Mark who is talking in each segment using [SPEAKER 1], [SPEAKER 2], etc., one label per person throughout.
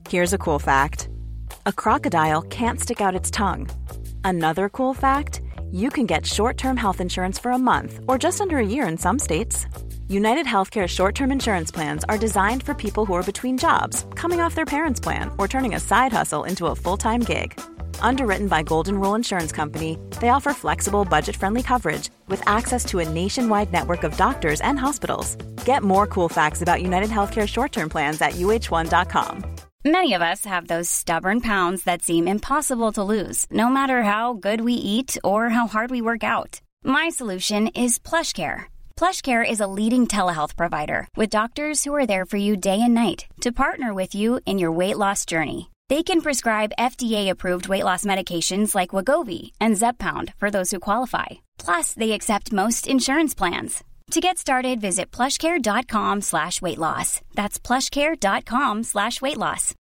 [SPEAKER 1] Here's a cool fact. A crocodile can't stick out its tongue. Another cool fact, you can get short-term health insurance for a month or just under a year in some states. United Healthcare short-term insurance plans are designed for people who are between jobs, coming off their parents' plan, or turning a side hustle into a full-time gig. Underwritten by Golden Rule Insurance Company, they offer flexible, budget-friendly coverage with access to a nationwide network of doctors and hospitals. Get more cool facts about United Healthcare short-term plans at uh1.com.
[SPEAKER 2] Many of us have those stubborn pounds that seem impossible to lose, no matter how good we eat or how hard we work out. My solution is PlushCare. PlushCare is a leading telehealth provider with doctors who are there for you day and night to partner with you in your weight loss journey. They can prescribe FDA-approved weight loss medications like Wegovy and Zepbound for those who qualify. Plus, they accept most insurance plans. To get started, visit plushcare.com/weightloss. That's plushcare.com/weightloss.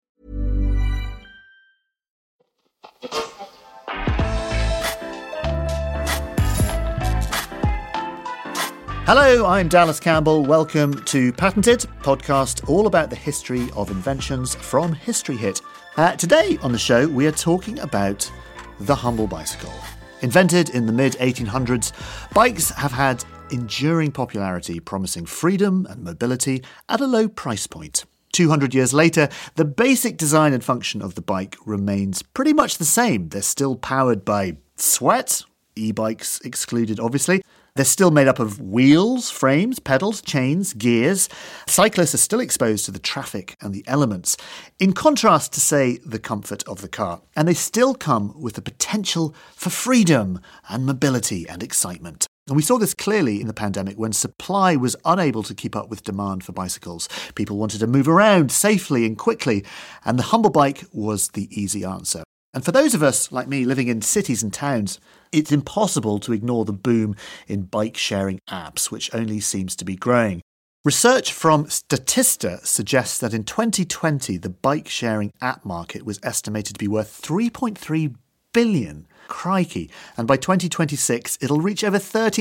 [SPEAKER 3] Hello, I'm Dallas Campbell. Welcome to Patented, podcast all about the history of inventions from History Hit. Today on the show, we are talking about the humble bicycle. Invented in the mid-1800s, bikes have had enduring popularity, promising freedom and mobility at a low price point. 200 years later, the basic design and function of the bike remains pretty much the same. They're still powered by sweat, e-bikes excluded obviously. They're still made up of wheels, frames, pedals, chains, gears. Cyclists are still exposed to the traffic and the elements, in contrast to, say, the comfort of the car. And they still come with the potential for freedom and mobility and excitement. And we saw this clearly in the pandemic when supply was unable to keep up with demand for bicycles. People wanted to move around safely and quickly, and the humble bike was the easy answer. And for those of us, like me, living in cities and towns, it's impossible to ignore the boom in bike-sharing apps, which only seems to be growing. Research from Statista suggests that in 2020, the bike-sharing app market was estimated to be worth $3.3 billion. Crikey. And by 2026, it'll reach over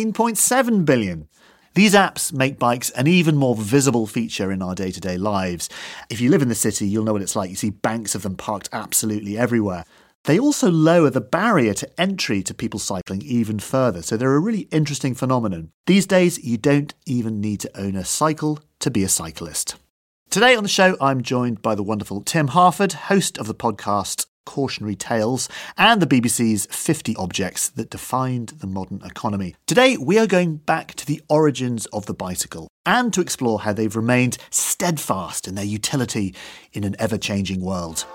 [SPEAKER 3] $13.7 billion. These apps make bikes an even more visible feature in our day-to-day lives. If you live in the city, you'll know what it's like. You see banks of them parked absolutely everywhere. They also lower the barrier to entry to people cycling even further, so they're a really interesting phenomenon. These days, you don't even need to own a cycle to be a cyclist. Today on the show, I'm joined by the wonderful Tim Harford, host of the podcast Cautionary Tales and the BBC's 50 Objects That Defined the Modern Economy. Today, we are going back to the origins of the bicycle and to explore how they've remained steadfast in their utility in an ever-changing world.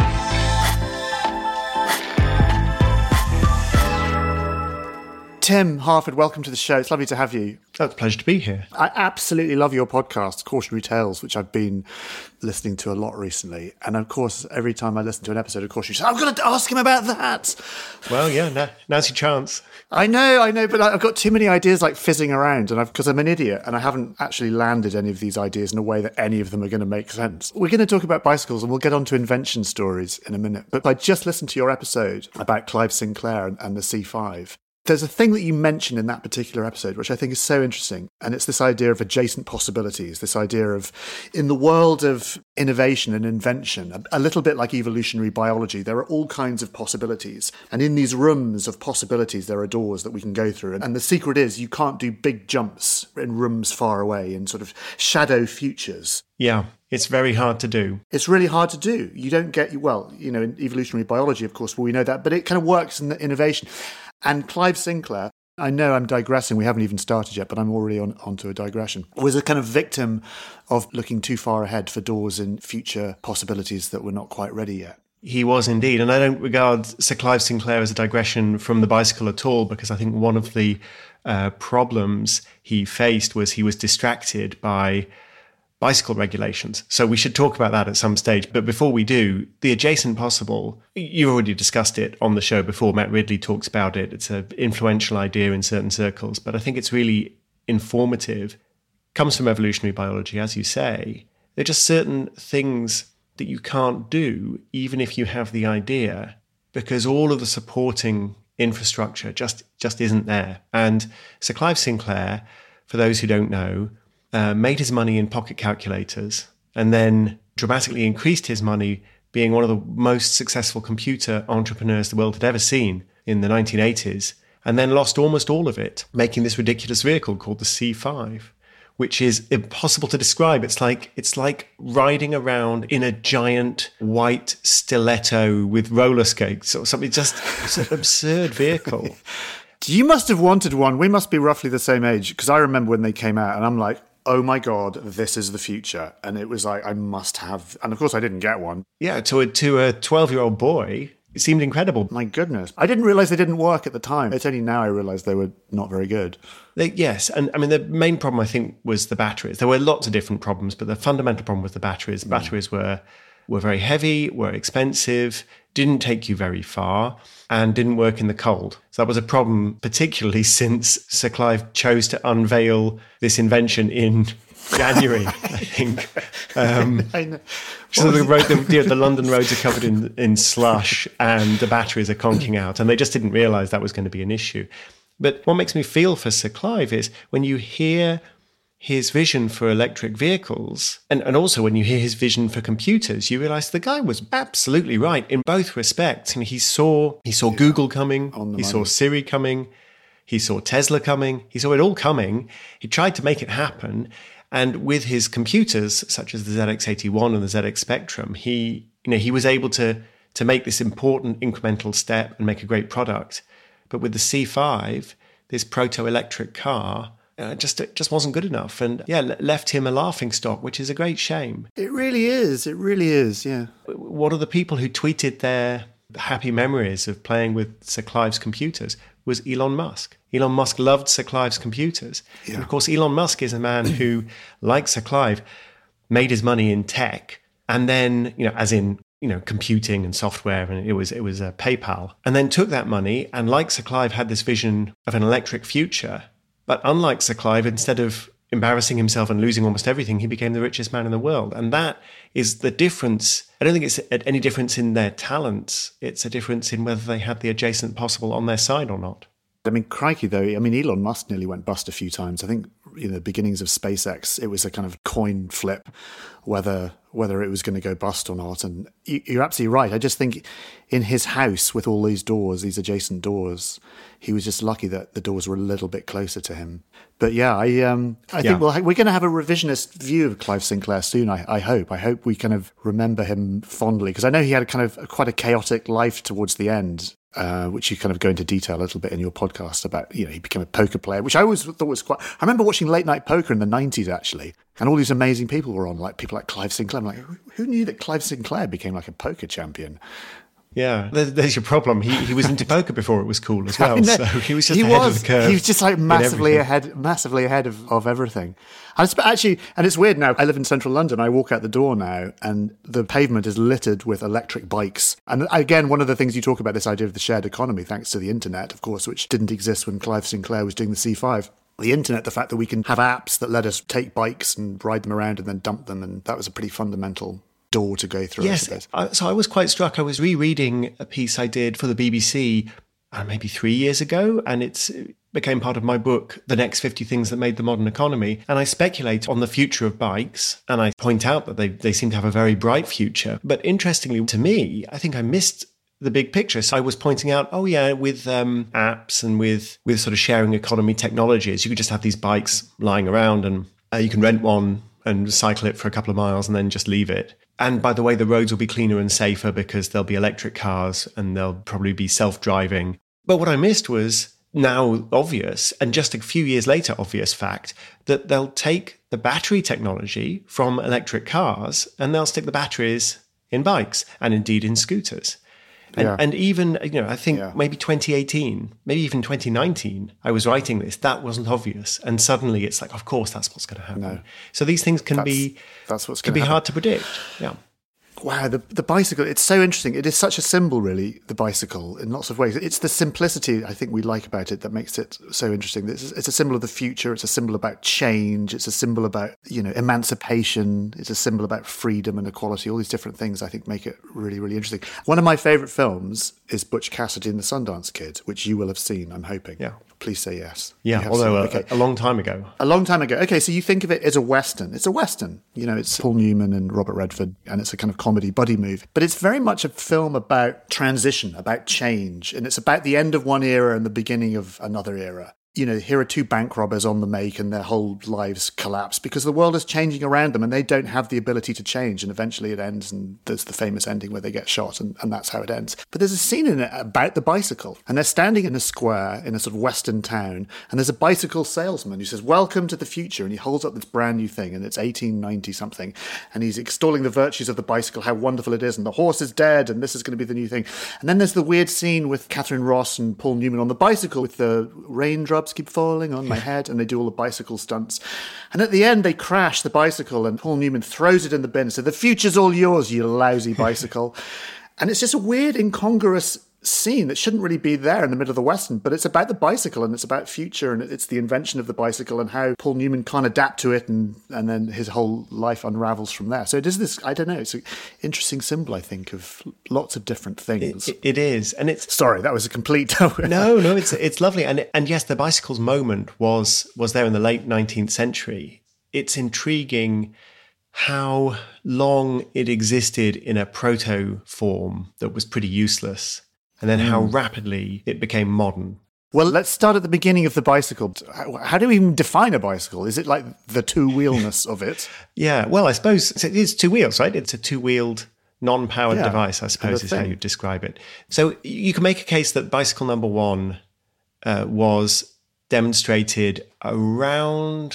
[SPEAKER 3] Tim Harford, welcome to the show. It's lovely to have you.
[SPEAKER 4] Oh, it's a pleasure to be here.
[SPEAKER 3] I absolutely love your podcast, Cautionary Tales, which I've been listening to a lot recently. And of course, every time I listen to an episode of Cautionary Tales, I've got to ask him about that.
[SPEAKER 4] Well, yeah, now's your chance.
[SPEAKER 3] I know, but I've got too many ideas like fizzing around, and because I'm an idiot and I haven't actually landed any of these ideas in a way that any of them are going to make sense. We're going to talk about bicycles and we'll get on to invention stories in a minute. But I just listened to your episode about Clive Sinclair and the C5. There's a thing that you mentioned in that particular episode, which I think is so interesting. And it's this idea of adjacent possibilities, this idea of, in the world of innovation and invention, a little bit like evolutionary biology, there are all kinds of possibilities. And in these rooms of possibilities, there are doors that we can go through. And the secret is you can't do big jumps in rooms far away, in sort of shadow futures.
[SPEAKER 4] Yeah, it's very hard to do.
[SPEAKER 3] It's really hard to do. You don't get, well, you know, in evolutionary biology, of course, we know that, but it kind of works in the innovation. And Clive Sinclair, I know I'm digressing, we haven't even started yet, but I'm already onto a digression, was a kind of victim of looking too far ahead for doors in future possibilities that were not quite ready yet.
[SPEAKER 4] He was indeed, and I don't regard Sir Clive Sinclair as a digression from the bicycle at all, because I think one of the problems he faced was he was distracted by bicycle regulations. So we should talk about that at some stage. But before we do, the adjacent possible, you've already discussed it on the show before. Matt Ridley talks about it. It's an influential idea in certain circles, but I think it's really informative. Comes from evolutionary biology, as you say. There are just certain things that you can't do, even if you have the idea, because all of the supporting infrastructure just isn't there. And Sir Clive Sinclair, for those who don't know, made his money in pocket calculators and then dramatically increased his money being one of the most successful computer entrepreneurs the world had ever seen in the 1980s, and then lost almost all of it, making this ridiculous vehicle called the C5, which is impossible to describe. It's like riding around in a giant white stiletto with roller skates or something. It's an absurd vehicle.
[SPEAKER 3] You must have wanted one. We must be roughly the same age, because I remember when they came out and I'm like, oh my God, this is the future. And it was like, I must have. And of course, I didn't get one.
[SPEAKER 4] Yeah, to a 12-year-old boy, it seemed incredible.
[SPEAKER 3] My goodness. I didn't realize they didn't work at the time. It's only now I realize they were not very good.
[SPEAKER 4] Yes. And I mean, the main problem, I think, was the batteries. There were lots of different problems, but the fundamental problem was the batteries. Batteries were very heavy, were expensive, didn't take you very far, and didn't work in the cold. So that was a problem, particularly since Sir Clive chose to unveil this invention in January, I think.
[SPEAKER 3] I know.
[SPEAKER 4] So the London roads are covered in slush and the batteries are conking out, and they just didn't realise that was going to be an issue. But what makes me feel for Sir Clive is when you hear his vision for electric vehicles, and also when you hear his vision for computers, you realise the guy was absolutely right in both respects. And he saw Google coming, he saw Siri coming, he saw Tesla coming, he saw it all coming. He tried to make it happen. And with his computers, such as the ZX81 and the ZX Spectrum, he was able to make this important incremental step and make a great product. But with the C5, this proto-electric car, it just wasn't good enough, and left him a laughingstock, which is a great shame.
[SPEAKER 3] It really is. It really is. Yeah.
[SPEAKER 4] One of the people who tweeted their happy memories of playing with Sir Clive's computers was Elon Musk. Elon Musk loved Sir Clive's computers. Yeah. And of course, Elon Musk is a man who, like Sir Clive, made his money in tech, and then, as in, computing and software, and it was PayPal, and then took that money, and like Sir Clive, had this vision of an electric future. But unlike Sir Clive, instead of embarrassing himself and losing almost everything, he became the richest man in the world. And that is the difference. I don't think it's any difference in their talents. It's a difference in whether they had the adjacent possible on their side or not.
[SPEAKER 3] I mean, crikey, though. I mean, Elon Musk nearly went bust a few times. I think in the beginnings of SpaceX, it was a kind of coin flip whether it was going to go bust or not. And you're absolutely right. I just think in his house with all these doors, these adjacent doors, he was just lucky that the doors were a little bit closer to him. But yeah, I think we're going to have a revisionist view of Clive Sinclair soon. I hope. I hope we kind of remember him fondly, because I know he had quite a chaotic life towards the end. Which you kind of go into detail a little bit in your podcast about, he became a poker player, which I always thought was quite... I remember watching late night poker in the 90s, actually, and all these amazing people were on, like people like Clive Sinclair. I'm like, who knew that Clive Sinclair became like a poker champion?
[SPEAKER 4] Yeah, there's your problem. He was into poker before it was cool as well, so he was just ahead of the curve.
[SPEAKER 3] He was just like massively ahead of everything. Actually, and it's weird now, I live in central London, I walk out the door now and the pavement is littered with electric bikes. And again, one of the things you talk about, this idea of the shared economy, thanks to the internet, of course, which didn't exist when Clive Sinclair was doing the C5. The internet, the fact that we can have apps that let us take bikes and ride them around and then dump them, and that was a pretty fundamental door to go through.
[SPEAKER 4] Yes, so I was quite struck. I was rereading a piece I did for the BBC maybe 3 years ago, and it became part of my book, The Next 50 Things That Made the Modern Economy. And I speculate on the future of bikes, and I point out that they seem to have a very bright future. But interestingly to me, I think I missed the big picture. So I was pointing out, with apps and with sort of sharing economy technologies, you could just have these bikes lying around, and you can rent one and cycle it for a couple of miles and then just leave it. And by the way, the roads will be cleaner and safer because there'll be electric cars and they'll probably be self-driving. But what I missed was now obvious, and just a few years later obvious fact, that they'll take the battery technology from electric cars and they'll stick the batteries in bikes and indeed in scooters. And even, I think maybe 2018, maybe even 2019, I was writing this, that wasn't obvious. And suddenly it's like, of course, that's what's going to happen. No. So these things can be hard to predict. Yeah.
[SPEAKER 3] Wow, the bicycle, it's so interesting. It is such a symbol, really, the bicycle, in lots of ways. It's the simplicity, I think, we like about it that makes it so interesting. It's a symbol of the future. It's a symbol about change. It's a symbol about, emancipation. It's a symbol about freedom and equality. All these different things, I think, make it really, really interesting. One of my favourite films is Butch Cassidy and the Sundance Kid, which you will have seen, I'm hoping.
[SPEAKER 4] Yeah.
[SPEAKER 3] Please say yes.
[SPEAKER 4] Yeah, although a long time ago.
[SPEAKER 3] A long time ago. Okay, so you think of it as a Western. It's a Western. It's Paul Newman and Robert Redford, and it's a kind of comedy buddy movie. But it's very much a film about transition, about change, and it's about the end of one era and the beginning of another era. You know, here are two bank robbers on the make and their whole lives collapse because the world is changing around them and they don't have the ability to change. And eventually it ends, and there's the famous ending where they get shot, and that's how it ends. But there's a scene in it about the bicycle, and they're standing in a square in a sort of western town, and there's a bicycle salesman who says, "Welcome to the future," and he holds up this brand new thing, and it's 1890 something, and he's extolling the virtues of the bicycle, how wonderful it is, and the horse is dead, and this is going to be the new thing. And then there's the weird scene with Catherine Ross and Paul Newman on the bicycle with the raindrops keep falling on my head, and they do all the bicycle stunts. And at the end, they crash the bicycle, and Paul Newman throws it in the bin and says, "The future's all yours, you lousy bicycle." And it's just a weird, incongruous scene that shouldn't really be there in the middle of the Western, but it's about the bicycle, and it's about future, and it's the invention of the bicycle and how Paul Newman can't adapt to it, and then his whole life unravels from there. So it is this, I don't know, it's an interesting symbol, I think, of lots of different things.
[SPEAKER 4] It is. And it's...
[SPEAKER 3] Sorry, that was a complete...
[SPEAKER 4] No, it's lovely. And yes, the bicycle's moment was there in the late 19th century. It's intriguing how long it existed in a proto form that was pretty useless, and then how rapidly it became modern.
[SPEAKER 3] Well, let's start at the beginning of the bicycle. How do we even define a bicycle? Is it like the two-wheelness of it?
[SPEAKER 4] Yeah, well, I suppose it is two wheels, right? It's a two-wheeled, non-powered device, I suppose, is how you describe it. So you can make a case that bicycle number one was demonstrated around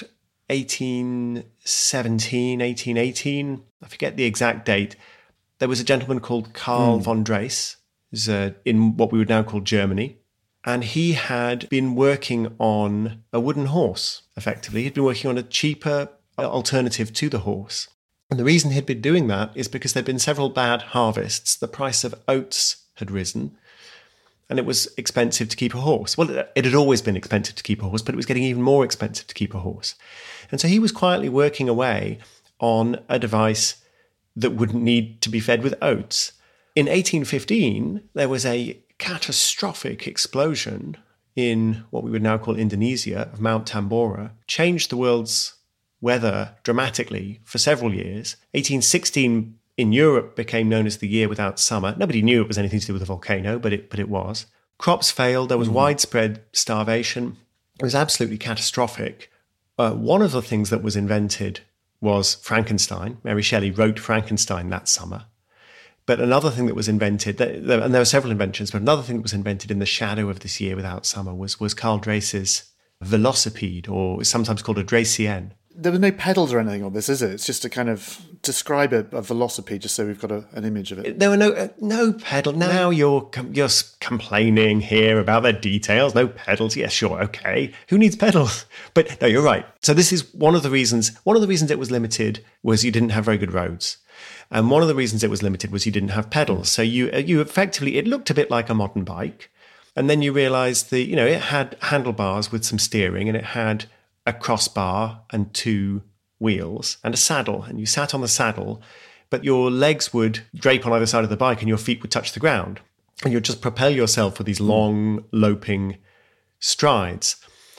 [SPEAKER 4] 1817, 1818. I forget the exact date. There was a gentleman called Karl von Drais, who's in what we would now call Germany. And he had been working on a wooden horse, effectively. He'd been working on a cheaper alternative to the horse. And the reason he'd been doing that is because there'd been several bad harvests. The price of oats had risen, and it was expensive to keep a horse. Well, it had always been expensive to keep a horse, but it was getting even more expensive to keep a horse. And so he was quietly working away on a device that wouldn't need to be fed with oats. In 1815, there was a catastrophic explosion in what we would now call Indonesia of Mount Tambora, changed the world's weather dramatically for several years. 1816 in Europe became known as the year without summer. Nobody knew it was anything to do with a volcano, but it was. Crops failed. There was widespread starvation. It was absolutely catastrophic. One of the things that was invented was Frankenstein. Mary Shelley wrote Frankenstein that summer. But another thing that was invented, and there were several inventions, but another thing that was invented in the shadow of this year without summer was Karl Drace's velocipede, or sometimes called a Dracienne.
[SPEAKER 3] There were no pedals or anything on this, is it? It's just to kind of describe a velocipede, just so we've got an image of it.
[SPEAKER 4] There were no pedal. Now you're complaining here about the details. No pedals. Yeah, sure, okay. Who needs pedals? But no, you're right. So this is one of the reasons it was limited was you didn't have very good roads. And one of the reasons it was limited was you didn't have pedals. So you effectively, it looked a bit like a modern bike. And then you realized it had handlebars with some steering, and it had a crossbar and two wheels and a saddle. And you sat on the saddle, but your legs would drape on either side of the bike and your feet would touch the ground. And you'd just propel yourself with these long, loping strides.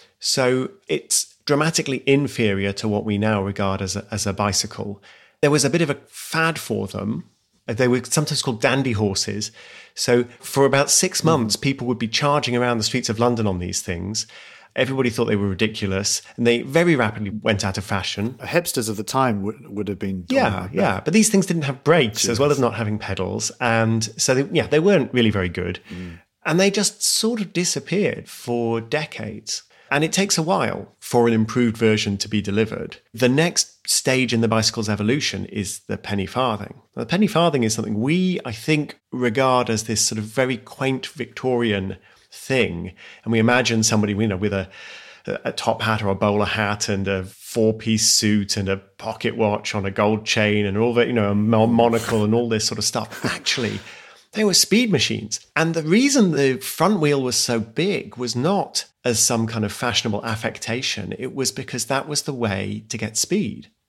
[SPEAKER 4] So it's dramatically inferior to what we now regard as a bicycle. There was a bit of a fad for them. They were sometimes called dandy horses. So for about 6 months, people would be charging around the streets of London on these things. Everybody thought they were ridiculous, and they very rapidly went out of fashion.
[SPEAKER 3] Hipsters of the time would have been...
[SPEAKER 4] Yeah. But these things didn't have brakes, as well as not having pedals. And so, they weren't really very good. And they just sort of disappeared for decades. And it takes a while for an improved version to be delivered. The next stage in the bicycle's evolution is the penny farthing. Now, the penny farthing is something we, I think, regard as this sort of very quaint Victorian thing. And we imagine somebody, with a top hat or a bowler hat and a 4-piece suit and a pocket watch on a gold chain and all that, a monocle and all this sort of stuff. Actually, they were speed machines. And the reason the front wheel was so big was not as some kind of fashionable affectation. It was because that was the way to get speed.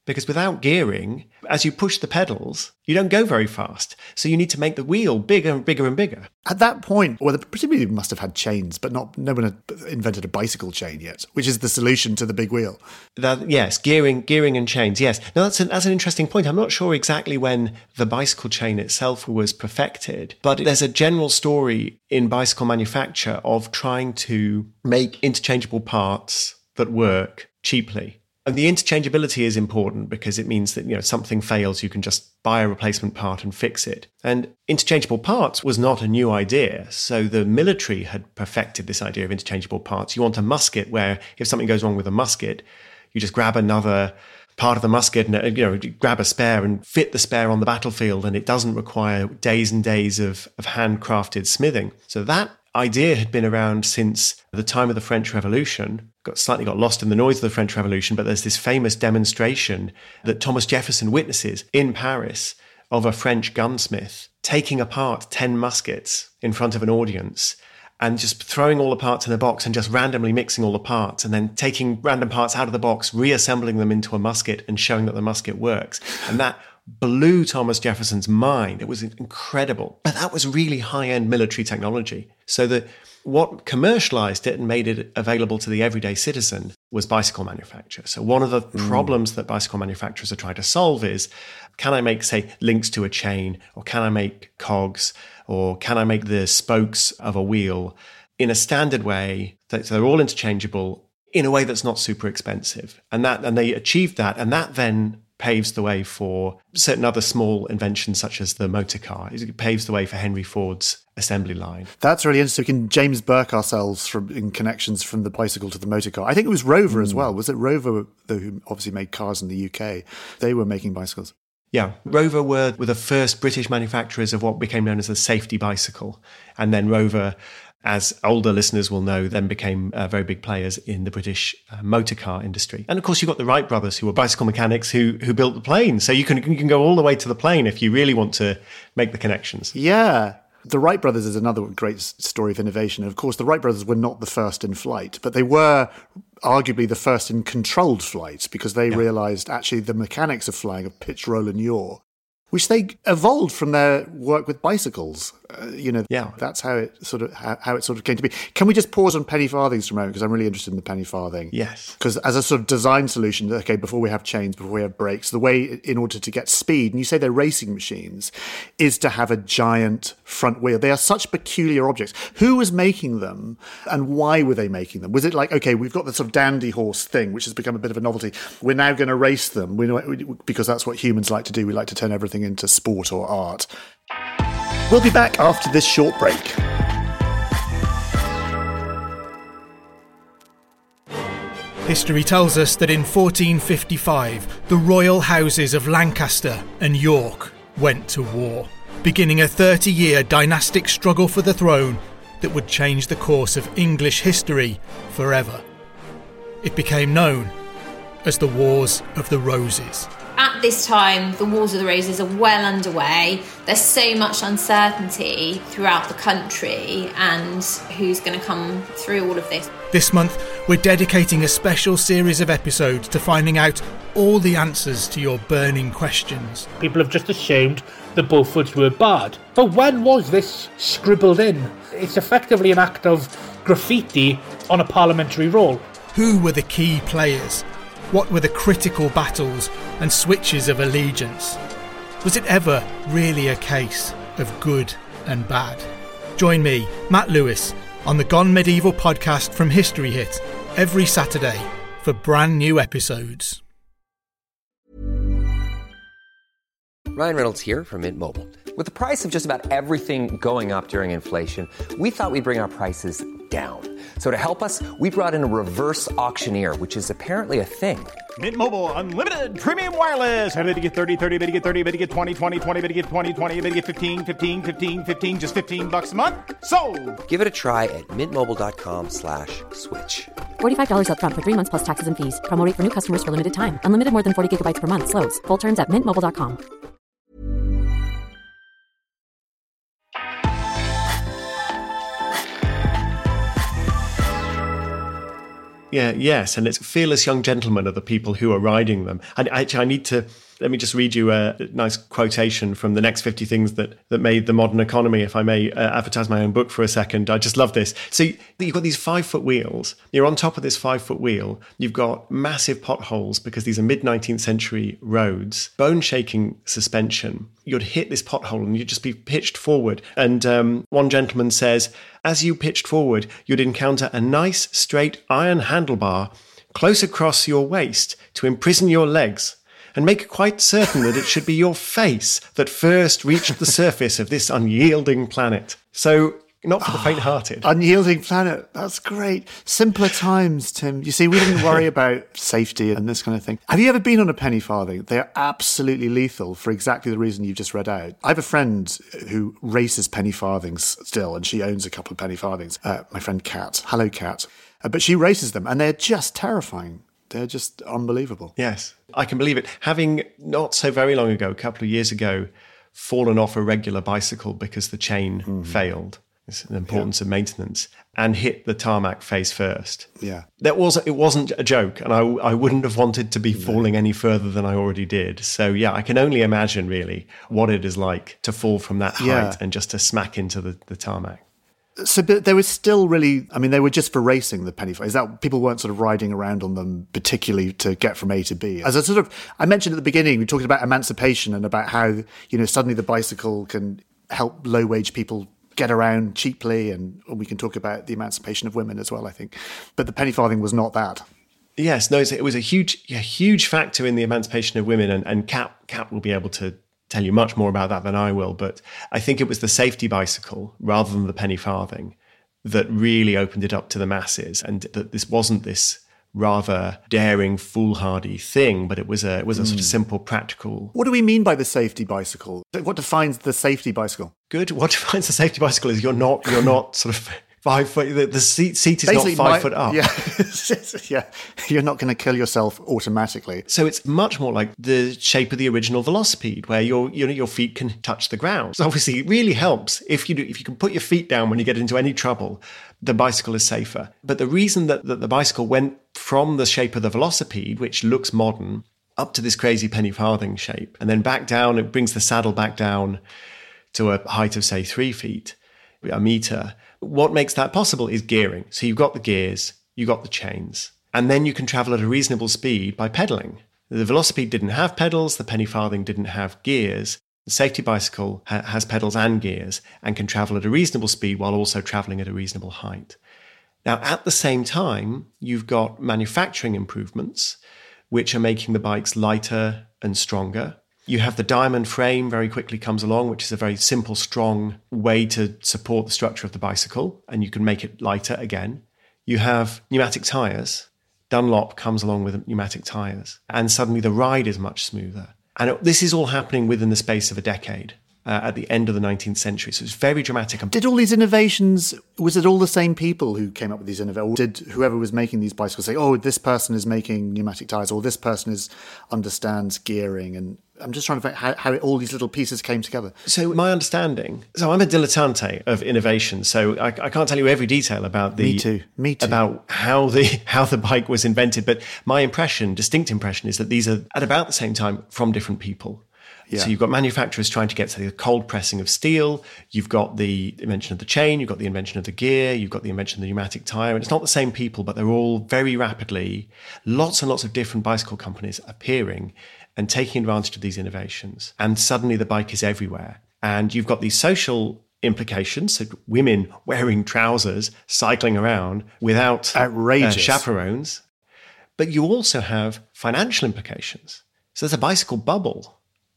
[SPEAKER 4] because without gearing, as you push the pedals, you don't go very fast. So you need to make the wheel bigger and bigger and bigger.
[SPEAKER 3] At that point, well, they presumably must have had chains, but no one had invented a bicycle chain yet, which is the solution to the big wheel.
[SPEAKER 4] Yes, gearing and chains, yes. Now, that's an interesting point. I'm not sure exactly when the bicycle chain itself was perfected, but there's a general story in bicycle manufacture of trying to make interchangeable parts that work cheaply. And the interchangeability is important because it means that, something fails, you can just buy a replacement part and fix it. And interchangeable parts was not a new idea. So the military had perfected this idea of interchangeable parts. You want a musket where if something goes wrong with a musket, you just grab another part of the musket and, grab a spare and fit the spare on the battlefield, and it doesn't require days and days of handcrafted smithing. So that idea had been around since the time of the French Revolution, got lost in the noise of the French Revolution, but there's this famous demonstration that Thomas Jefferson witnesses in Paris of a French gunsmith taking apart 10 muskets in front of an audience and just throwing all the parts in a box and just randomly mixing all the parts, and then taking random parts out of the box, reassembling them into a musket and showing that the musket works. And that blew Thomas Jefferson's mind. It was incredible. But that was really high-end military technology. So that what commercialized it and made it available to the everyday citizen was bicycle manufacture. So one of the problems that bicycle manufacturers are trying to solve is, can I make, say, links to a chain, or can I make cogs, or can I make the spokes of a wheel in a standard way so they're all interchangeable in a way that's not super expensive? And they achieved that, and that then paves the way for certain other small inventions such as the motor car. It paves the way for Henry Ford's assembly line.
[SPEAKER 3] That's really interesting. We can James Burke ourselves in connections from the bicycle to the motor car. I think it was Rover as well. Was it Rover who obviously made cars in the UK? They were making bicycles.
[SPEAKER 4] Yeah, Rover were the first British manufacturers of what became known as the safety bicycle. And then Rover, as older listeners will know, then became very big players in the British motor car industry. And of course, you've got the Wright brothers, who were bicycle mechanics who built the plane. So you can go all the way to the plane if you really want to make the connections.
[SPEAKER 3] Yeah. The Wright brothers is another great story of innovation. Of course, the Wright brothers were not the first in flight, but they were arguably the first in controlled flight, because they realised actually the mechanics of flying, of pitch, roll and yaw, which they evolved from their work with bicycles. That's how it sort of came to be. Can we just pause on penny farthings for a moment, because I'm really interested in the penny farthing?
[SPEAKER 4] Yes.
[SPEAKER 3] Because as a sort of design solution, okay, before we have chains, before we have brakes, the way in order to get speed, and you say they're racing machines, is to have a giant front wheel. They are such peculiar objects. Who was making them, and why were they making them? Was it like, okay, we've got this sort of dandy horse thing, which has become a bit of a novelty. We're now going to race them, because that's what humans like to do. We like to turn everything into sport or art. We'll be back after this short break.
[SPEAKER 5] History tells us that in 1455, the royal houses of Lancaster and York went to war, beginning a 30-year dynastic struggle for the throne that would change the course of English history forever. It became known as the Wars of the Roses.
[SPEAKER 6] At this time, the Wars of the Roses are well underway. There's so much uncertainty throughout the country, and who's going to come through all of this.
[SPEAKER 5] This month, we're dedicating a special series of episodes to finding out all the answers to your burning questions.
[SPEAKER 7] People have just assumed the Beauforts were bad. But when was this scribbled in? It's effectively an act of graffiti on a parliamentary roll.
[SPEAKER 5] Who were the key players? What were the critical battles and switches of allegiance? Was it ever really a case of good and bad? Join me, Matt Lewis, on the Gone Medieval podcast from History Hit every Saturday for brand new episodes.
[SPEAKER 8] Ryan Reynolds here from Mint Mobile. With the price of just about everything going up during inflation, we thought we'd bring our prices down. So to help us, we brought in a reverse auctioneer, which is apparently a thing.
[SPEAKER 9] Mint Mobile Unlimited Premium Wireless. How to get 30, 30, bit to get 30, bit to get 20, 20, 20, bit to get 20, 20, bit to get 15, 15, 15, 15, just $15 a month? Sold!
[SPEAKER 8] Give it a try at mintmobile.com/switch.
[SPEAKER 10] $45 up front for 3 months plus taxes and fees. Promo rate for new customers for limited time. Unlimited more than 40 gigabytes per month. Slows full terms at mintmobile.com.
[SPEAKER 4] Yes, and it's fearless young gentlemen are the people who are riding them. And actually, let me just read you a nice quotation from The Next 50 Things that Made the Modern Economy, if I may advertise my own book for a second. I just love this. So you've got these 5-foot wheels. You're on top of this 5-foot wheel. You've got massive potholes because these are mid-19th century roads, bone-shaking suspension. You'd hit this pothole and you'd just be pitched forward. And one gentleman says, as you pitched forward, you'd encounter a nice, straight iron handlebar close across your waist to imprison your legs, and make quite certain that it should be your face that first reached the surface of this unyielding planet. So, not for the faint-hearted.
[SPEAKER 3] Unyielding planet. That's great. Simpler times, Tim. You see, we didn't worry about safety and this kind of thing. Have you ever been on a penny farthing? They are absolutely lethal for exactly the reason you've just read out. I have a friend who races penny farthings still, and she owns a couple of penny farthings. My friend Kat. Hello, Kat. But she races them, and they're just terrifying. They're just unbelievable.
[SPEAKER 4] Yes, I can believe it. Having not so very long ago, a couple of years ago, fallen off a regular bicycle because the chain failed. It's the importance of maintenance, and hit the tarmac face first.
[SPEAKER 3] Yeah.
[SPEAKER 4] It wasn't a joke, and I wouldn't have wanted to be falling any further than I already did. So yeah, I can only imagine really what it is like to fall from that height and just to smack into the tarmac.
[SPEAKER 3] So but there was still really, I mean, they were just for racing, the penny farthing. Is that people weren't sort of riding around on them particularly to get from A to B? As I mentioned at the beginning, we talked about emancipation and about how, suddenly the bicycle can help low-wage people get around cheaply, and we can talk about the emancipation of women as well, I think. But the penny farthing was not that.
[SPEAKER 4] Yes, no, it was a huge factor in the emancipation of women, and Kat will be able to tell you much more about that than I will, but I think it was the safety bicycle rather than the penny farthing that really opened it up to the masses, and that this wasn't this rather daring, foolhardy thing, but it was a sort of simple, practical.
[SPEAKER 3] What do we mean by the safety bicycle? What defines the safety bicycle?
[SPEAKER 4] Good. What defines the safety bicycle is you're not sort of 5 foot. The seat is basically not 5 foot up.
[SPEAKER 3] Yeah, yeah. You're not going to kill yourself automatically.
[SPEAKER 4] So it's much more like the shape of the original velocipede, where your feet can touch the ground. So obviously, it really helps if you can put your feet down when you get into any trouble. The bicycle is safer. But the reason that the bicycle went from the shape of the velocipede, which looks modern, up to this crazy penny farthing shape, and then back down, it brings the saddle back down to a height of, say, 3 feet, a meter. What makes that possible is gearing. So you've got the gears, you've got the chains, and then you can travel at a reasonable speed by pedaling. The velocipede didn't have pedals, the penny farthing didn't have gears. The safety bicycle has pedals and gears and can travel at a reasonable speed while also traveling at a reasonable height. Now, at the same time, you've got manufacturing improvements, which are making the bikes lighter and stronger. You have the diamond frame very quickly comes along, which is a very simple, strong way to support the structure of the bicycle, and you can make it lighter again. You have pneumatic tyres. Dunlop comes along with pneumatic tyres, and suddenly the ride is much smoother. And this is all happening within the space of a decade, at the end of the 19th century. So it's very dramatic.
[SPEAKER 3] Did all these innovations, was it all the same people who came up with these innovations? Or did whoever was making these bicycles say, oh, this person is making pneumatic tyres, or this person understands gearing? And I'm just trying to find how all these little pieces came together.
[SPEAKER 4] So my understanding, so I'm a dilettante of innovation, so I can't tell you every detail about
[SPEAKER 3] Me too.
[SPEAKER 4] About how the bike was invented, but my distinct impression, is that these are at about the same time from different people. Yeah. So you've got manufacturers trying to get to the cold pressing of steel, you've got the invention of the chain, you've got the invention of the gear, you've got the invention of the pneumatic tyre, and it's not the same people, but they're all very rapidly, lots and lots of different bicycle companies appearing and taking advantage of these innovations. And suddenly the bike is everywhere. And you've got these social implications, so women wearing trousers, cycling around without
[SPEAKER 3] outrageous
[SPEAKER 4] chaperones. But you also have financial implications. So there's a bicycle bubble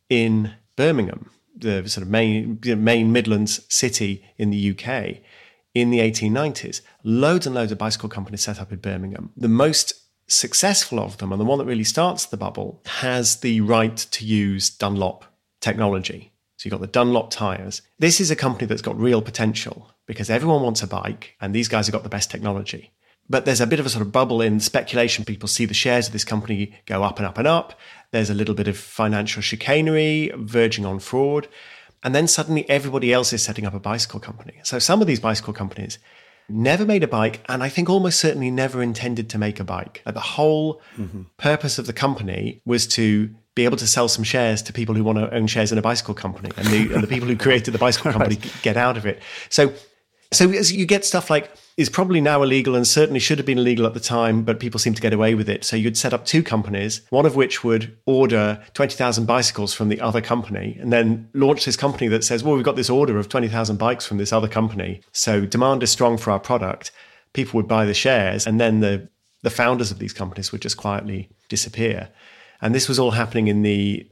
[SPEAKER 4] in Birmingham, the sort of main Midlands city in the UK, in the 1890s. Loads and loads of bicycle companies set up in Birmingham. The most successful of them, and the one that really starts the bubble, has the right to use Dunlop technology. So you've got the Dunlop tyres. This is a company that's got real potential because everyone wants a bike and these guys have got the best technology. But there's a bit of a sort of bubble in speculation. People see the shares of this company go up and up and up. There's a little bit of financial chicanery, verging on fraud. And then suddenly everybody else is setting up a bicycle company. So some of these bicycle companies, never made a bike, and I think almost certainly never intended to make a bike. The whole purpose of the company was to be able to sell some shares to people who want to own shares in a bicycle company, and the people who created the bicycle company get out of it. So as you get stuff like, is probably now illegal and certainly should have been illegal at the time, but people seem to get away with it. So you'd set up two companies, one of which would order 20,000 bicycles from the other company and then launch this company that says, well, we've got this order of 20,000 bikes from this other company. So demand is strong for our product. People would buy the shares, and then the founders of these companies would just quietly disappear. And this was all happening in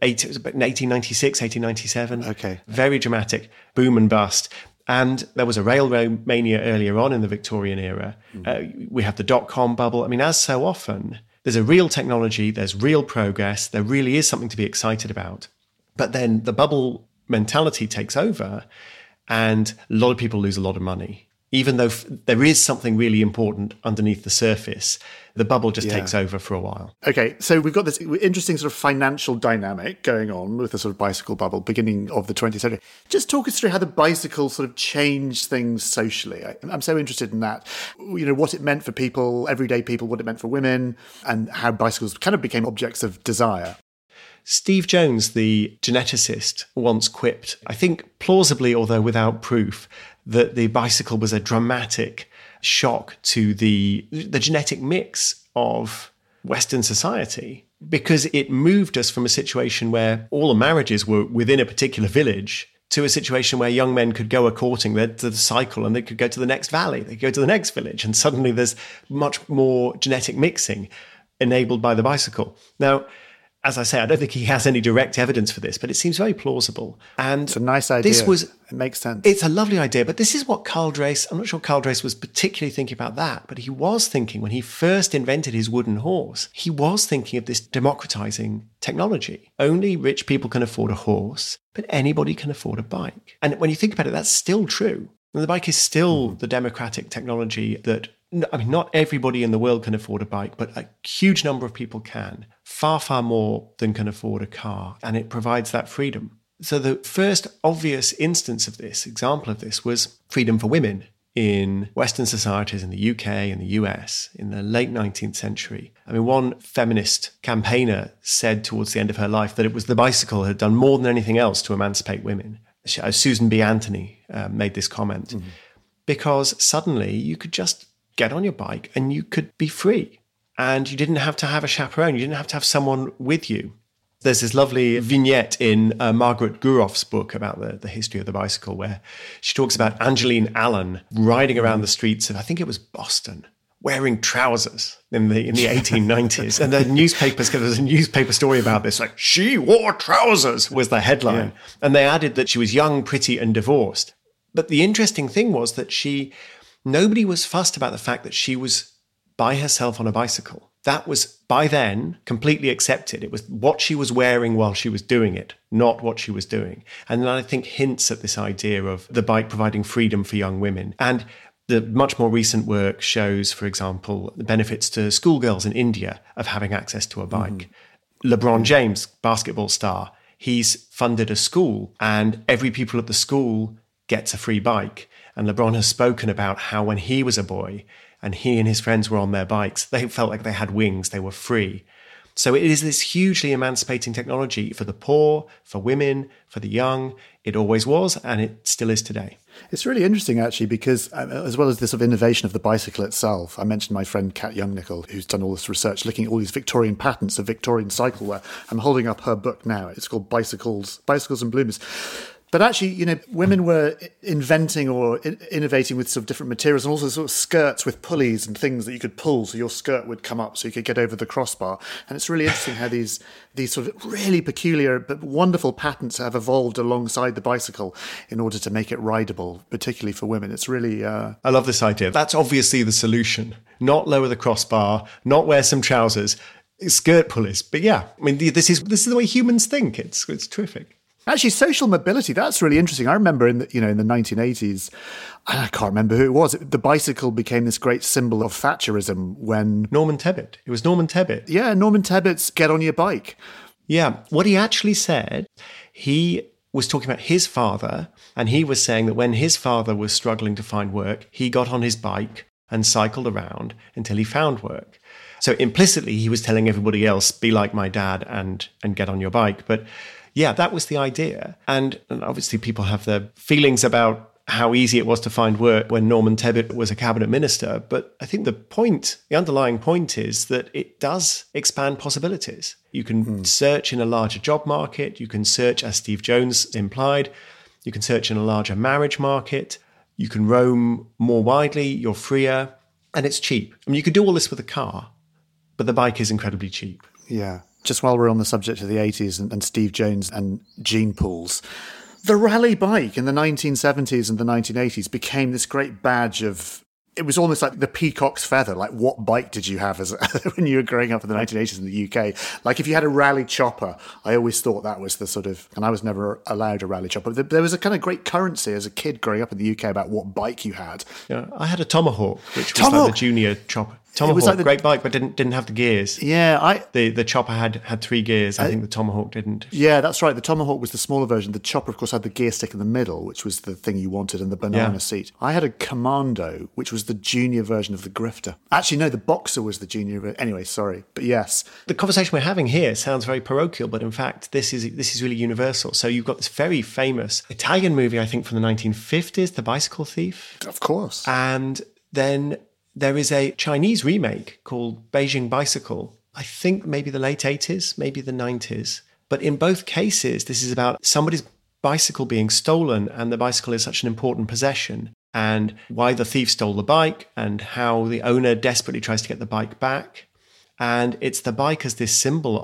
[SPEAKER 4] 1896, 1897.
[SPEAKER 3] Okay.
[SPEAKER 4] Very dramatic boom and bust. And there was a railroad mania earlier on in the Victorian era. We have the dot-com bubble. I mean, as so often, there's a real technology, there's real progress, there really is something to be excited about. But then the bubble mentality takes over, and a lot of people lose a lot of money. Even though there is something really important underneath the surface, the bubble just takes over for a while.
[SPEAKER 3] Okay, so we've got this interesting sort of financial dynamic going on with the sort of bicycle bubble beginning of the 20th century. Just talk us through how the bicycle sort of changed things socially. I'm so interested in that. You know, what it meant for people, everyday people, what it meant for women, and how bicycles kind of became objects of desire.
[SPEAKER 4] Steve Jones, the geneticist, once quipped, I think plausibly, although without proof, that the bicycle was a dramatic shock to the genetic mix of Western society, because it moved us from a situation where all the marriages were within a particular village to a situation where young men could go a-courting, they'd cycle, and they could go to the next valley, they could go to the next village, and suddenly there's much more genetic mixing enabled by the bicycle. Now, as I say, I don't think he has any direct evidence for this, but it seems very plausible. And
[SPEAKER 3] it's a nice idea. It makes sense.
[SPEAKER 4] It's a lovely idea, but this is what Karl Drais, I'm not sure Karl Drais was particularly thinking about that, but he was thinking when he first invented his wooden horse, he was thinking of this democratizing technology. Only rich people can afford a horse, but anybody can afford a bike. And when you think about it, that's still true. And the bike is still the democratic technology that, I mean, not everybody in the world can afford a bike, but a huge number of people can. Far, far more than can afford a car. And it provides that freedom. So the first obvious instance of this, example of this, was freedom for women in Western societies in the UK and the US in the late 19th century. I mean, one feminist campaigner said towards the end of her life that it was the bicycle had done more than anything else to emancipate women. Susan B. Anthony made this comment. Because suddenly you could just get on your bike and you could be free. And you didn't have to have a chaperone. You didn't have to have someone with you. There's this lovely vignette in Margaret Guroff's book about the history of the bicycle, where she talks about Angeline Allen riding around the streets of, I think it was Boston, wearing trousers in the 1890s. And the newspapers, there was a newspaper story about this, like, she wore trousers was the headline. Yeah. And they added that she was young, pretty, and divorced. But the interesting thing was that nobody was fussed about the fact that she was by herself on a bicycle. That was, by then, completely accepted. It was what she was wearing while she was doing it, not what she was doing. And I think hints at this idea of the bike providing freedom for young women. And the much more recent work shows, for example, the benefits to schoolgirls in India of having access to a bike. LeBron James, basketball star, he's funded a school, and every pupil at the school gets a free bike. And LeBron has spoken about how when he was a boy, and he and his friends were on their bikes, they felt like they had wings, they were free. So it is this hugely emancipating technology for the poor, for women, for the young. It always was, and it still is today.
[SPEAKER 3] It's really interesting, actually, because as well as this sort of innovation of the bicycle itself, I mentioned my friend Kat Youngnickel, who's done all this research looking at all these Victorian patents of Victorian cycleware. I'm holding up her book now. It's called Bicycles and Bloomers. But actually, you know, women were inventing or innovating with sort of different materials, and also sort of skirts with pulleys and things that you could pull so your skirt would come up so you could get over the crossbar. And it's really interesting how these sort of really peculiar but wonderful patents have evolved alongside the bicycle in order to make it rideable, particularly for women. It's really... I
[SPEAKER 4] love this idea. That's obviously the solution. Not lower the crossbar, not wear some trousers, skirt pulleys. But yeah, I mean, this is the way humans think. It's terrific.
[SPEAKER 3] Actually, social mobility, that's really interesting. I remember in the 1980s, I can't remember who it was, the bicycle became this great symbol of Thatcherism when...
[SPEAKER 4] Norman Tebbit. It was Norman Tebbit.
[SPEAKER 3] Yeah, Norman Tebbit's Get on Your Bike.
[SPEAKER 4] Yeah. What he actually said, he was talking about his father, and he was saying that when his father was struggling to find work, he got on his bike and cycled around until he found work. So implicitly, he was telling everybody else, be like my dad and get on your bike. But yeah, that was the idea. And obviously people have their feelings about how easy it was to find work when Norman Tebbit was a cabinet minister. But I think the underlying point is that it does expand possibilities. You can search in a larger job market. You can search, as Steve Jones implied, you can search in a larger marriage market. You can roam more widely. You're freer. And it's cheap. I mean, you could do all this with a car, but the bike is incredibly cheap.
[SPEAKER 3] Yeah. Just while we're on the subject of the 80s and Steve Jones and gene pools, the rally bike in the 1970s and the 1980s became this great badge of, it was almost like the peacock's feather. Like, what bike did you have when you were growing up in the 1980s in the UK? Like, if you had a rally chopper, I always thought that was the sort of, and I was never allowed a rally chopper. There was a kind of great currency as a kid growing up in the UK about what bike you had.
[SPEAKER 4] Yeah, I had a Tomahawk, which was like the junior chopper. Tomahawk, was like great bike, but didn't have the gears.
[SPEAKER 3] Yeah,
[SPEAKER 4] the chopper had 3 gears. I think the Tomahawk didn't.
[SPEAKER 3] Yeah, that's right. The Tomahawk was the smaller version. The chopper, of course, had the gear stick in the middle, which was the thing you wanted, and the banana seat. I had a Commando, which was the junior version of the Grifter. Actually, no, the Boxer was the junior. Anyway, sorry, but yes,
[SPEAKER 4] the conversation we're having here sounds very parochial, but in fact, this is really universal. So you've got this very famous Italian movie, I think, from the 1950s, The Bicycle Thief.
[SPEAKER 3] Of course,
[SPEAKER 4] and then there is a Chinese remake called Beijing Bicycle, I think maybe the late 80s, maybe the 90s. But in both cases, this is about somebody's bicycle being stolen, and the bicycle is such an important possession, and why the thief stole the bike, and how the owner desperately tries to get the bike back. And it's the bike as this symbol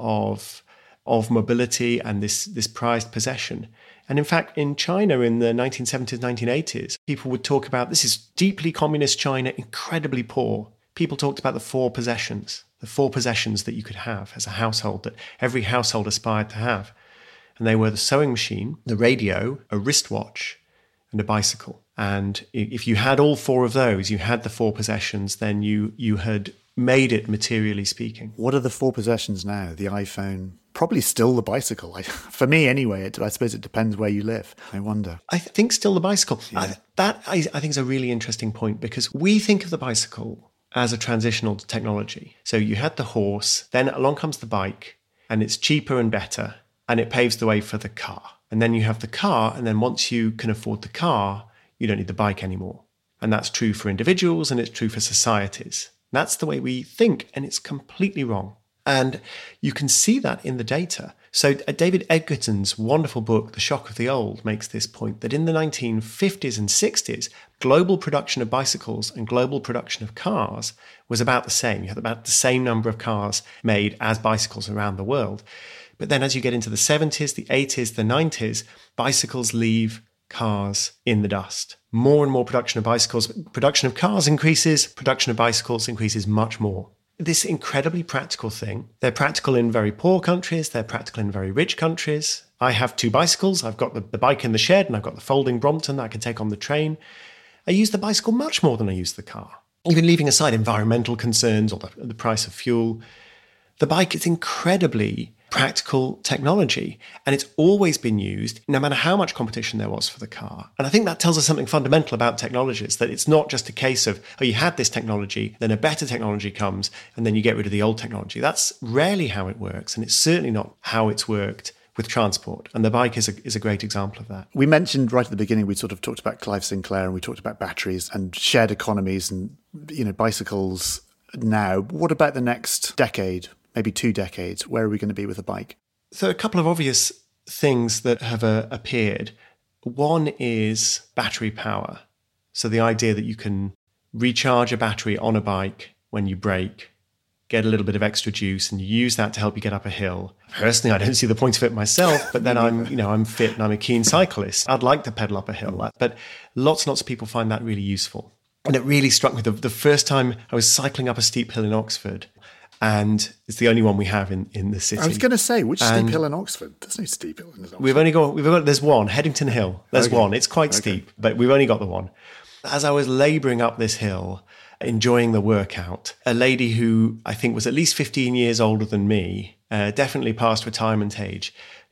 [SPEAKER 4] of mobility and this prized possession. And in fact, in China in the 1970s, 1980s, people would talk about, this is deeply communist China, incredibly poor. People talked about the 4 possessions that you could have as a household, that every household aspired to have. And they were the sewing machine, the radio, a wristwatch, and a bicycle. And if you had all 4 of those, you had the 4 possessions, then you had made it, materially speaking.
[SPEAKER 3] What are the 4 possessions now? The iPhone? Probably still the bicycle. For me, anyway, I suppose it depends where you live. I wonder.
[SPEAKER 4] I think still the bicycle. Yeah. I think is a really interesting point, because we think of the bicycle as a transitional technology. So you had the horse, then along comes the bike, and it's cheaper and better, and it paves the way for the car. And then you have the car, and then once you can afford the car, you don't need the bike anymore. And that's true for individuals, and it's true for societies. That's the way we think, and it's completely wrong. And you can see that in the data. So David Edgerton's wonderful book, The Shock of the Old, makes this point that in the 1950s and 60s, global production of bicycles and global production of cars was about the same. You had about the same number of cars made as bicycles around the world. But then as you get into the 70s, the 80s, the 90s, bicycles leave cars in the dust. More and more production of bicycles. Production of cars increases, production of bicycles increases much more. This incredibly practical thing. They're practical in very poor countries. They're practical in very rich countries. I have 2 bicycles. I've got the bike in the shed, and I've got the folding Brompton that I can take on the train. I use the bicycle much more than I use the car. Even leaving aside environmental concerns or the price of fuel, the bike is incredibly practical technology, and it's always been used no matter how much competition there was for the car. And I think that tells us something fundamental about technologies, that it's not just a case of, you had this technology, then a better technology comes, and then you get rid of the old technology. That's rarely how it works, and it's certainly not how it's worked with transport. And the bike is a great example of that.
[SPEAKER 3] We mentioned right at the beginning, we sort of talked about Clive Sinclair, and we talked about batteries and shared economies and, bicycles now. What about the next decade? Maybe 2 decades, where are we going to be with a bike?
[SPEAKER 4] So a couple of obvious things that have appeared. One is battery power. So the idea that you can recharge a battery on a bike when you brake, get a little bit of extra juice, and you use that to help you get up a hill. Personally, I don't see the point of it myself, but then I'm fit and I'm a keen cyclist. I'd like to pedal up a hill, but lots and lots of people find that really useful. And it really struck me the first time I was cycling up a steep hill in Oxford. And it's the only one we have in the city.
[SPEAKER 3] I was going to say, which steep hill in Oxford? There's no steep hill in Oxford.
[SPEAKER 4] There's one, Headington Hill. There's one. It's quite steep, but we've only got the one. As I was labouring up this hill, enjoying the workout, a lady who I think was at least 15 years older than me, definitely past retirement age,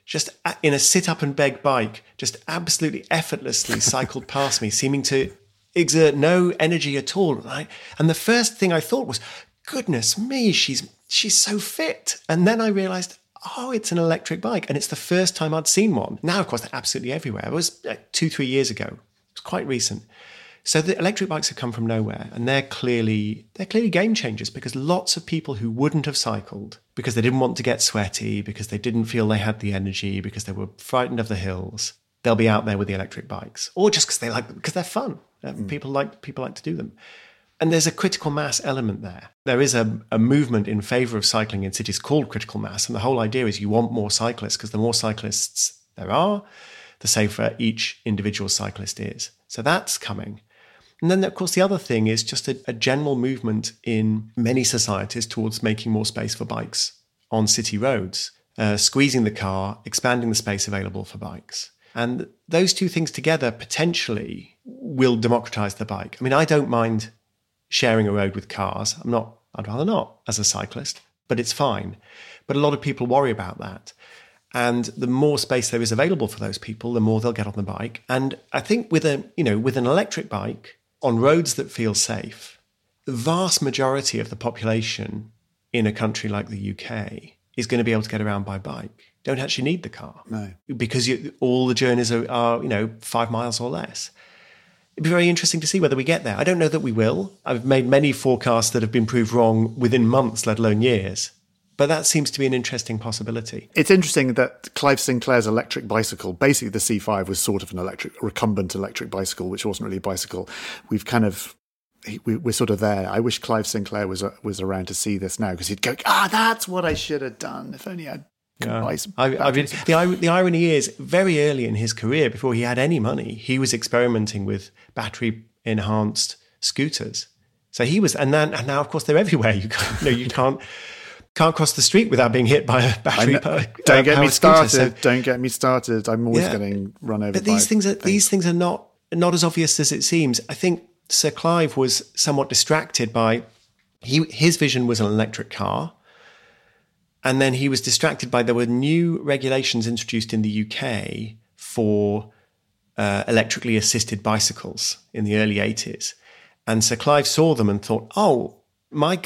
[SPEAKER 4] just in a sit-up-and-beg bike, just absolutely effortlessly cycled past me, seeming to exert no energy at all. And the first thing I thought was, goodness me, she's so fit. And then I realised, oh, it's an electric bike. And it's the first time I'd seen one. Now, of course, they're absolutely everywhere. It was 2-3 years ago. It's quite recent. So the electric bikes have come from nowhere, and they're clearly game changers, because lots of people who wouldn't have cycled because they didn't want to get sweaty, because they didn't feel they had the energy, because they were frightened of the hills, they'll be out there with the electric bikes, or just because they're fun. People like to do them. And there's a critical mass element there. There is a movement in favour of cycling in cities called critical mass, and the whole idea is you want more cyclists, because the more cyclists there are, the safer each individual cyclist is. So that's coming. And then, of course, the other thing is just a general movement in many societies towards making more space for bikes on city roads, squeezing the car, expanding the space available for bikes. And those two things together potentially will democratise the bike. I mean, I don't mind sharing a road with cars. I'd rather not as a cyclist, but it's fine. But a lot of people worry about that. And the more space there is available for those people, the more they'll get on the bike. And I think with an electric bike on roads that feel safe, the vast majority of the population in a country like the UK is going to be able to get around by bike. Don't actually need the car. No. Because all the journeys are 5 miles or less. It'd be very interesting to see whether we get there. I don't know that we will. I've made many forecasts that have been proved wrong within months, let alone years. But that seems to be an interesting possibility.
[SPEAKER 3] It's interesting that Clive Sinclair's electric bicycle, basically the C5 was sort of an recumbent electric bicycle, which wasn't really a bicycle. We're sort of there. I wish Clive Sinclair was around to see this now, because he'd go, that's what I should have done if only I'd buy some. The irony is, very early in his career, before he had any money, he was experimenting with battery-enhanced scooters. So he was, and now of course they're everywhere. You can't cross the street without being hit by a battery.
[SPEAKER 7] Don't get me started. Don't get me started. I'm always getting run over.
[SPEAKER 4] But these things are not as obvious as it seems. I think Sir Clive was somewhat distracted by his vision was an electric car, and then he was distracted by there were new regulations introduced in the UK for electrically assisted bicycles in the early 80s, and Sir Clive saw them and thought, oh, my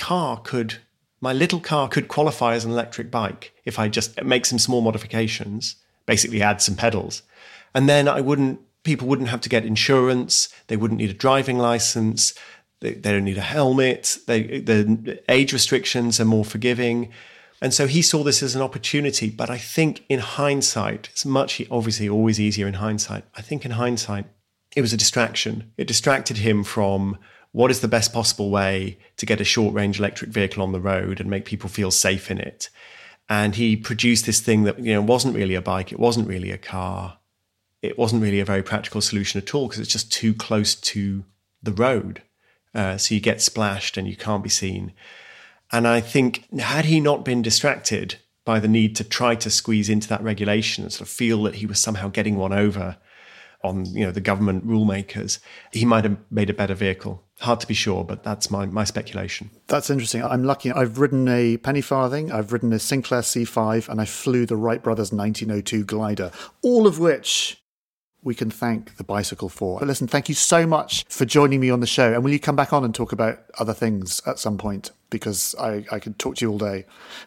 [SPEAKER 4] little car could qualify as an electric bike if I just make some small modifications, basically add some pedals. And then people wouldn't have to get insurance. They wouldn't need a driving license. They don't need a helmet. The age restrictions are more forgiving. And so he saw this as an opportunity. But I think in hindsight, it's obviously always easier in hindsight. I think in hindsight, it was a distraction. It distracted him from what is the best possible way to get a short-range electric vehicle on the road and make people feel safe in it. And he produced this thing that wasn't really a bike, it wasn't really a car, it wasn't really a very practical solution at all, because it's just too close to the road. So you get splashed and you can't be seen. And I think, had he not been distracted by the need to try to squeeze into that regulation and sort of feel that he was somehow getting one over on the government rule makers, he might have made a better vehicle. Hard to be sure, but that's my speculation.
[SPEAKER 7] That's interesting. I'm lucky. I've ridden a penny farthing, I've ridden a Sinclair C5, and I flew the Wright Brothers 1902 glider, all of which we can thank the bicycle for. But listen, thank you so much for joining me on the show. And will you come back on and talk about other things at some point? Because I could talk to you all day.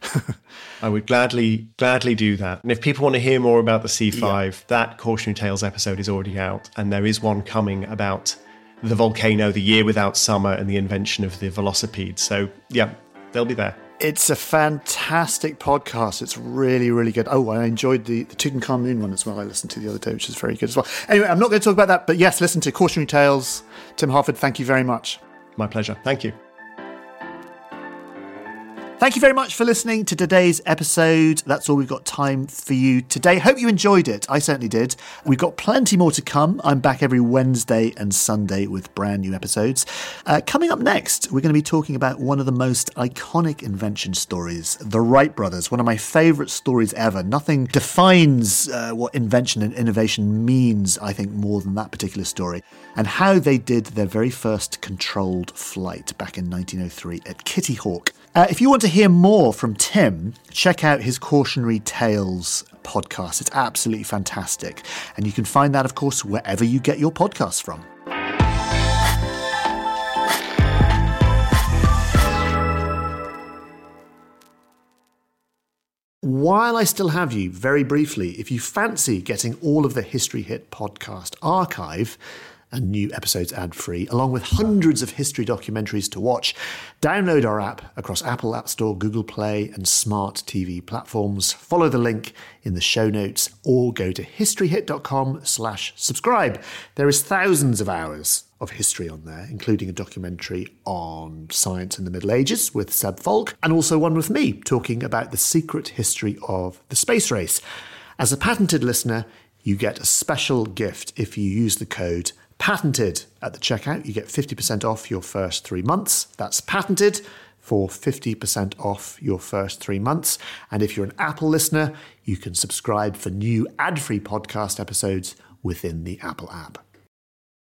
[SPEAKER 4] I would gladly do that. And if people want to hear more about the C5, that Cautionary Tales episode is already out. And there is one coming about the volcano, the year without summer, and the invention of the velocipede. So, yeah, they'll be there.
[SPEAKER 7] It's a fantastic podcast. It's really, really good. Oh, I enjoyed the Tutankhamun one as well. I listened to the other day, which is very good as well. Anyway, I'm not going to talk about that, but yes, listen to Cautionary Tales. Tim Harford, thank you very much.
[SPEAKER 4] My pleasure. Thank you.
[SPEAKER 3] Thank you very much for listening to today's episode. That's all we've got time for you today. Hope you enjoyed it. I certainly did. We've got plenty more to come. I'm back every Wednesday and Sunday with brand new episodes. Coming up next, we're going to be talking about one of the most iconic invention stories, the Wright brothers, one of my favourite stories ever. Nothing defines what invention and innovation means, I think, more than that particular story, and how they did their very first controlled flight back in 1903 at Kitty Hawk. If you want to hear more from Tim, check out his Cautionary Tales podcast. It's absolutely fantastic. And you can find that, of course, wherever you get your podcasts from. While I still have you, very briefly, if you fancy getting all of the History Hit podcast archive and new episodes ad-free, along with hundreds of history documentaries to watch, download our app across Apple App Store, Google Play and smart TV platforms. Follow the link in the show notes or go to historyhit.com/subscribe. There is thousands of hours of history on there, including a documentary on science in the Middle Ages with Seb Falk, and also one with me talking about the secret history of the space race. As a patented listener, you get a special gift if you use the code PATENTED at the checkout. You get 50% off your first 3 months. That's PATENTED for 50% off your first 3 months. And if you're an Apple listener, you can subscribe for new ad-free podcast episodes within the Apple app.